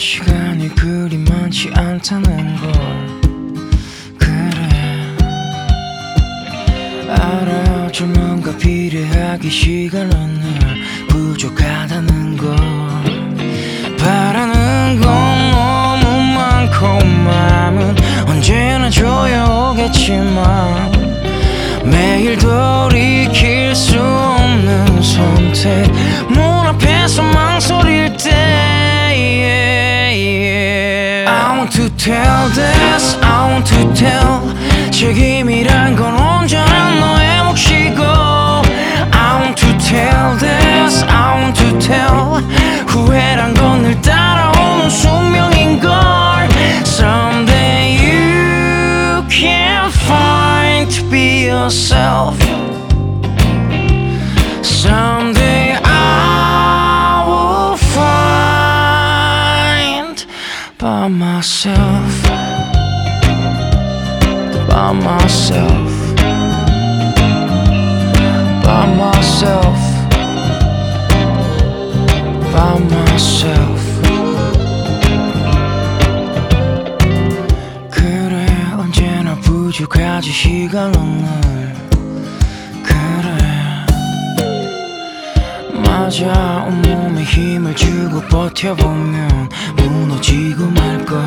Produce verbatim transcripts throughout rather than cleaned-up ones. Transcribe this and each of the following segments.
시간이 그리 많지 않다는 걸. 그래 알아, 젊음과 비례하게 시간은 늘 부족하다는 걸. 바라는 건 너무 많고 마음은 언제나 조여오겠지만 매일 돌이킬 수 없는 선택, 문 앞에서 망설일 때 yeah, yeah. I want to tell this, I want to tell. 책임이란 건 언제나 너의 몫이고 I want to tell this, I want to tell. 후회란 건 늘 따라오는 숙명인걸. Someday you can find to be yourself. Someday I will find by myself, by myself, by myself, by myself. 그래 언제나 부족하지 시간은 늘. 그래 맞아, 온몸에 힘을 주고 버텨보면 무너지고 말걸.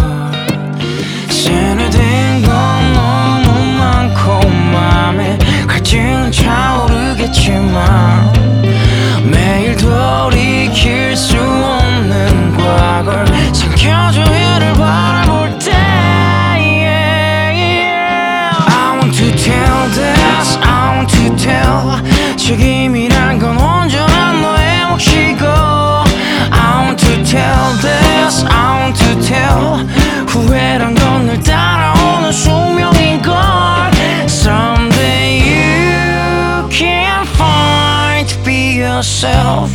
세뇌된 건 너무 많고 맘에 갈증은 차오르겠지만 매일 돌이킬 수 없는 과거를 삼켜줘 해를 바라볼 때 yeah, yeah. I want to tell this, I want to tell. 책임이란 건 언제나 너의 몫이고 I want to tell this, I want to tell. 후회란 건 늘 따라오는 숙명인걸. Someday you can find to be yourself.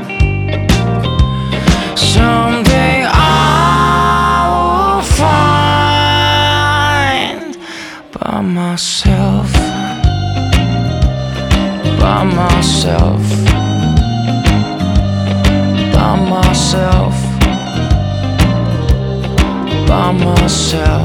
Someday I will find by myself, by myself, by myself, by myself.